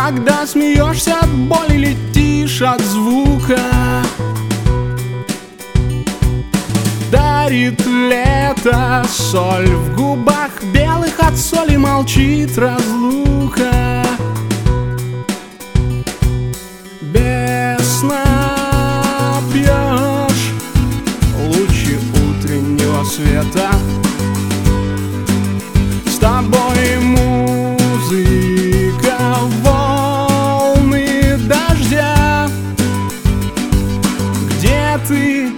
Когда смеешься от боли, летишь от звука. Дарит лето соль в губах белых от соли, молчит разлука. Без сна пьешь лучи утреннего света. С тобой музыка, волны дождя. Где ты?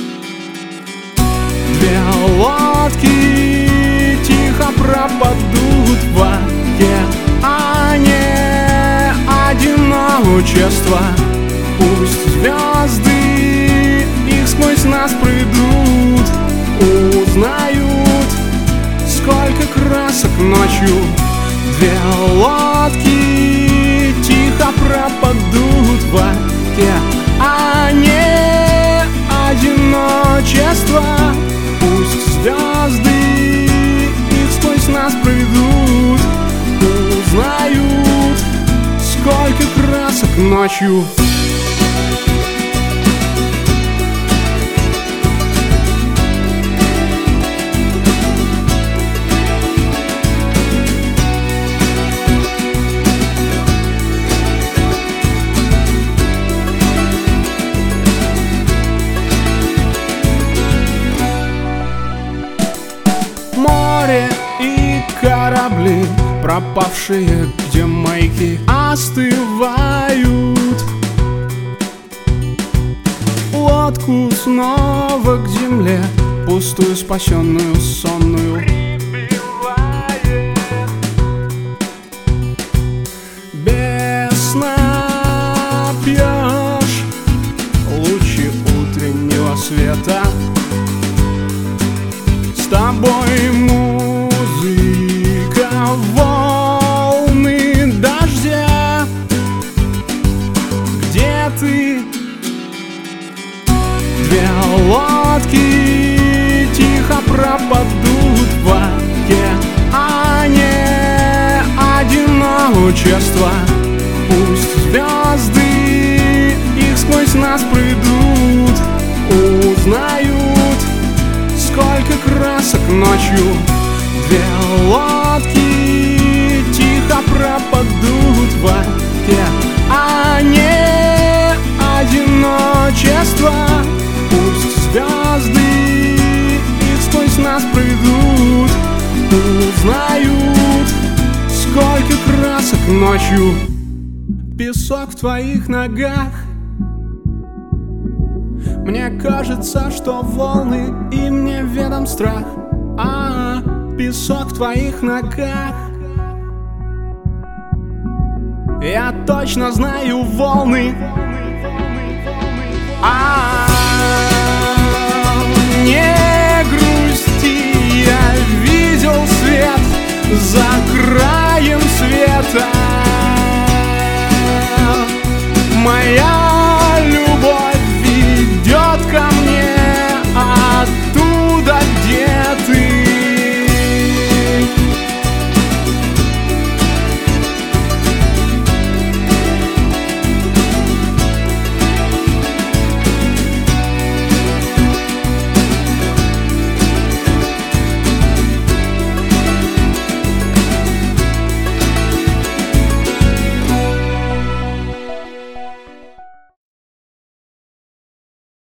Две лодки тихо пропадут в океане одиночества. Пусть звезды их сквозь нас пройдут, узнают, сколько красок ночью. Две лодки тихо пропадут в океане одиночества. Пусть звезды их сквозь нас пройдут, узнают, сколько красок ночью. Море и корабли, пропавшие, где маяки остывают. Лодку снова к земле, пустую, спасенную, сонную. Без сна пьешь лучи утреннего света. С тобой музыка, волны дождя. Где ты? Две лодки тихо пропадут в океане одиночества. Пусть звезды их сквозь нас пройдут, узнают, сколько красок ночью. Две лодки тихо пропадут в океане одиночества. Пусть звезды их сквозь нас пройдут, узнают, сколько красок ночью. Песок в твоих ногах. Мне кажется, что волны, и мне ведом страх. Песок в твоих ногах. Я точно знаю волны. Не грусти, я видел свет за краем света. Моя